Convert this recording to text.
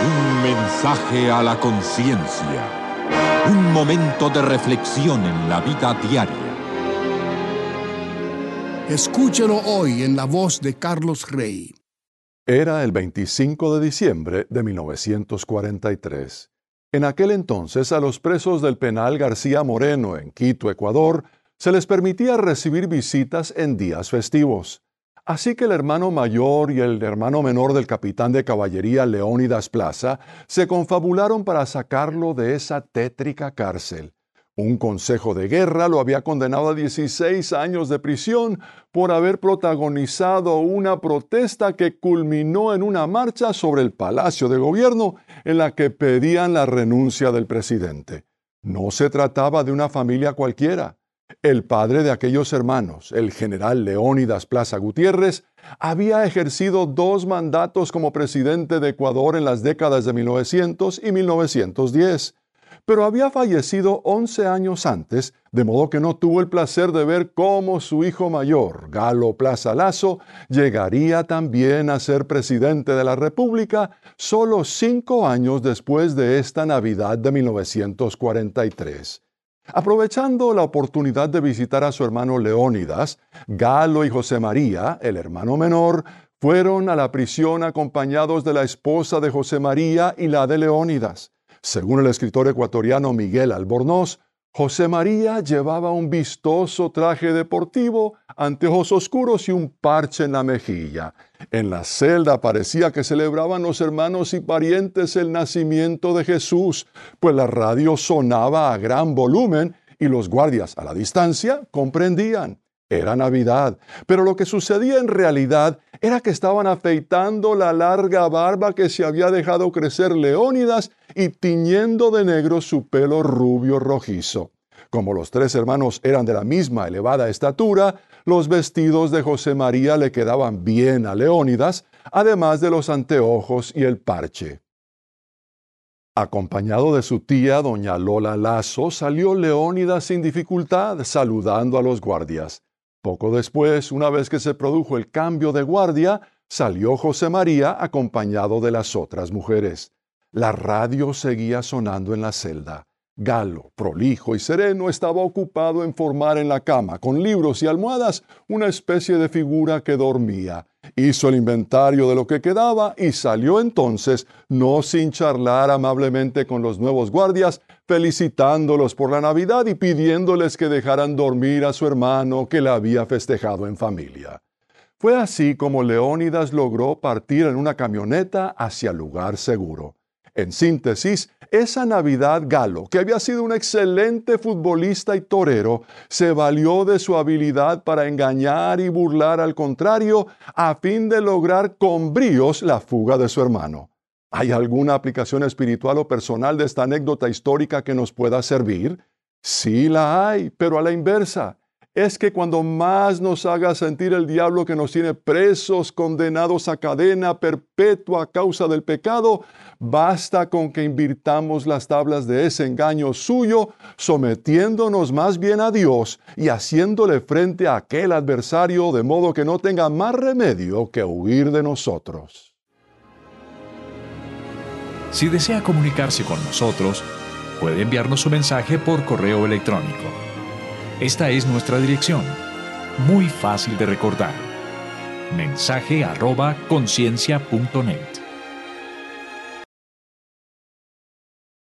Un mensaje a la conciencia. Un momento de reflexión en la vida diaria. Escúchelo hoy en la voz de Carlos Rey. Era el 25 de diciembre de 1943. En aquel entonces, a los presos del penal García Moreno en Quito, Ecuador, se les permitía recibir visitas en días festivos. Así que el hermano mayor y el hermano menor del capitán de caballería Leónidas Plaza se confabularon para sacarlo de esa tétrica cárcel. Un consejo de guerra lo había condenado a 16 años de prisión por haber protagonizado una protesta que culminó en una marcha sobre el Palacio de Gobierno en la que pedían la renuncia del presidente. No se trataba de una familia cualquiera. El padre de aquellos hermanos, el general Leónidas Plaza Gutiérrez, había ejercido 2 mandatos como presidente de Ecuador en las décadas de 1900 y 1910. Pero había fallecido 11 años antes, de modo que no tuvo el placer de ver cómo su hijo mayor, Galo Plaza Lasso, llegaría también a ser presidente de la República solo 5 años después de esta Navidad de 1943. Aprovechando la oportunidad de visitar a su hermano Leónidas, Galo y José María, el hermano menor, fueron a la prisión acompañados de la esposa de José María y la de Leónidas. Según el escritor ecuatoriano Miguel Albornoz, José María llevaba un vistoso traje deportivo, anteojos oscuros y un parche en la mejilla. En la celda parecía que celebraban los hermanos y parientes el nacimiento de Jesús, pues la radio sonaba a gran volumen y los guardias a la distancia comprendían. Era Navidad, pero lo que sucedía en realidad era que estaban afeitando la larga barba que se había dejado crecer Leónidas y tiñendo de negro su pelo rubio rojizo. Como los 3 hermanos eran de la misma elevada estatura, los vestidos de José María le quedaban bien a Leónidas, además de los anteojos y el parche. Acompañado de su tía, doña Lola Lasso, salió Leónidas sin dificultad, saludando a los guardias. Poco después, una vez que se produjo el cambio de guardia, salió José María acompañado de las otras mujeres. La radio seguía sonando en la celda. Galo, prolijo y sereno, estaba ocupado en formar en la cama, con libros y almohadas, una especie de figura que dormía. Hizo el inventario de lo que quedaba y salió entonces, no sin charlar amablemente con los nuevos guardias, felicitándolos por la Navidad y pidiéndoles que dejaran dormir a su hermano que la había festejado en familia. Fue así como Leónidas logró partir en una camioneta hacia el lugar seguro. En síntesis, esa Navidad Galo, que había sido un excelente futbolista y torero, se valió de su habilidad para engañar y burlar al contrario, a fin de lograr con bríos la fuga de su hermano. ¿Hay alguna aplicación espiritual o personal de esta anécdota histórica que nos pueda servir? Sí la hay, pero a la inversa. Es que cuando más nos haga sentir el diablo que nos tiene presos, condenados a cadena perpetua a causa del pecado, basta con que invirtamos las tablas de ese engaño suyo, sometiéndonos más bien a Dios y haciéndole frente a aquel adversario de modo que no tenga más remedio que huir de nosotros. Si desea comunicarse con nosotros, puede enviarnos su mensaje por correo electrónico. Esta es nuestra dirección, muy fácil de recordar. mensaje@conciencia.net